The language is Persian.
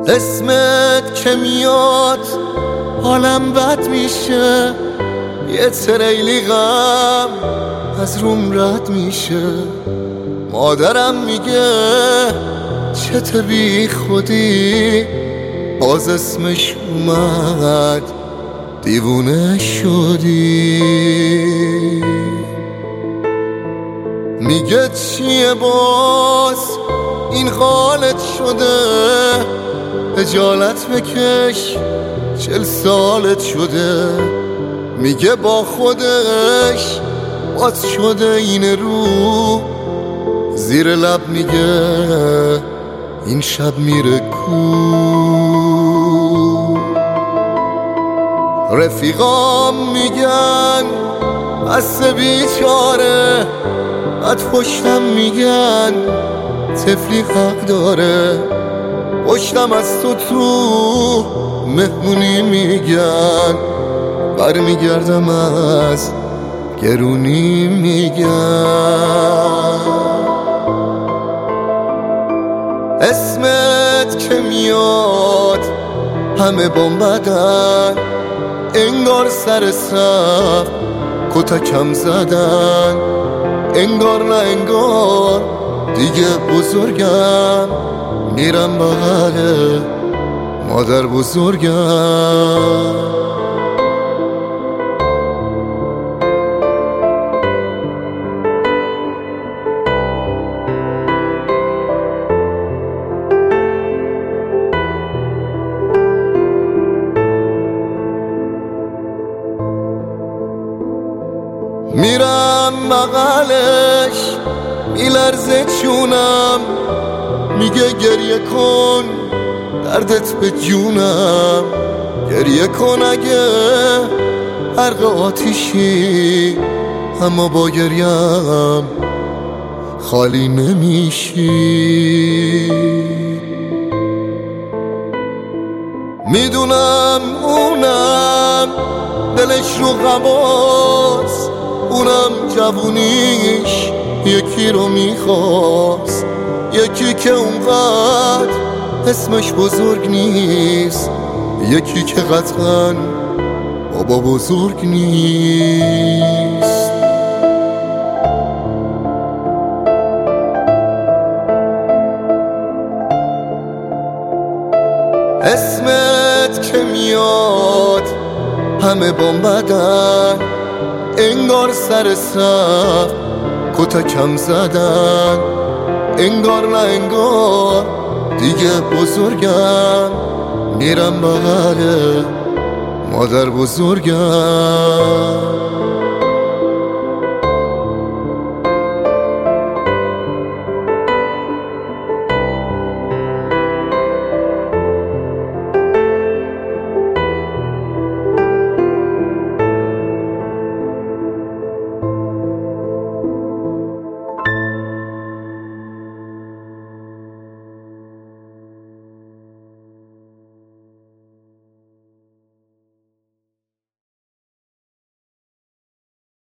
اسمت که میاد حالم بد میشه، یه تریلی غم از روم رد میشه. مادرم میگه چته بی خودی، باز اسمش اومد دیوونه شدی. میگه چیه باز این حالت شده، خجالت بکش 40 سالت شده. میگه با خودش باز شده این رو، زیر لب میگه این شب میره کو. رفیقام میگن بس بیچاره، بعد پشتم میگن طفلی حق داره. پشتم از تو مهمونی میگن، برمیگردم از گرونی میگن. اسمت که میاد همه بامبدن، انگار سر صف کتکم زدن. انگار نه انگار دیگه بزرگم، میرم بغل مادر بزرگم. میرم بغلش میلرزه چونم، میگه گریه کن دردت به جونم. گریه کن اگه حرق آتیشی، اما با گریم خالی نمیشی. میدونم اونم دلش رو غواست، اونم جوونیش یکی رو میخواست. یکی که اونقدر اسمش بزرگ نیست، یکی که قطعاً بابا بزرگ نیست. اسمت که میاد همه بامبدن، انگار سر صف کتکم زدن. انگار نه انگار دیگه بزرگم، میرم بغل مادر بزرگم.